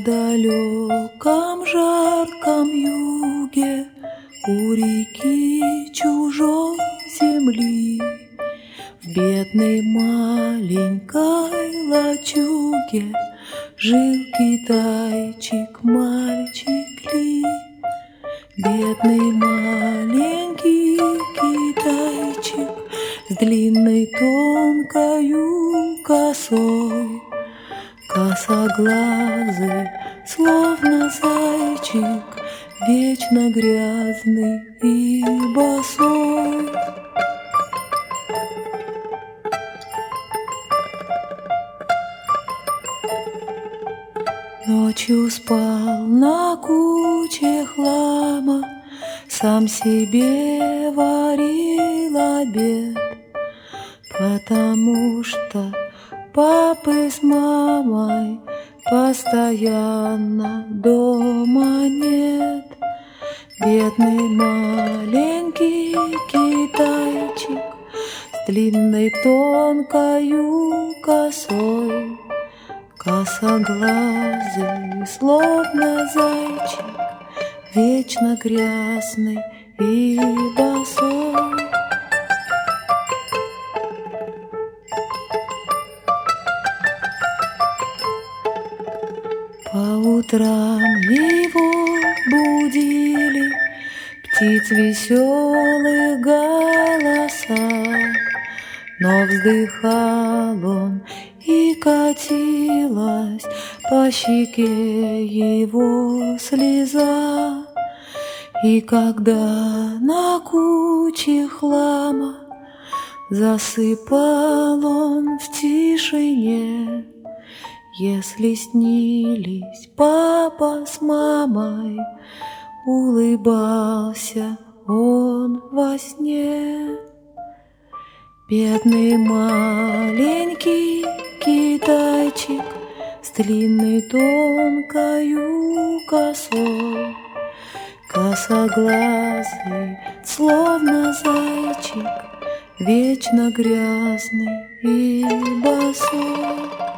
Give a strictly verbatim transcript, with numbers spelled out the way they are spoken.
далеком жарком юге у реки чужой земли в бедной маленькой лачуге жил китайчик, мальчик Ли. Бедный маленький китайчик с длинной тонкою косой, косоглазый, словно зайчик, вечно грязный и босой. Ночью спал на куче хлама, сам себе варил обед, потому что папы с мамой постоянно дома нет. Бедный маленький китайчик с длинной тонкою косой, косоглазый, словно зайчик, вечно грязный и босой. По утрам его будили птиц веселых голоса, но вздыхал он, и катилась по щеке его слеза. И когда на куче хлама засыпал он в тишине, если снились папа с мамой, улыбался он во сне. Бедный маленький китайчик с длинной тонкою косой, косоглазый, словно зайчик, вечно грязный и босой.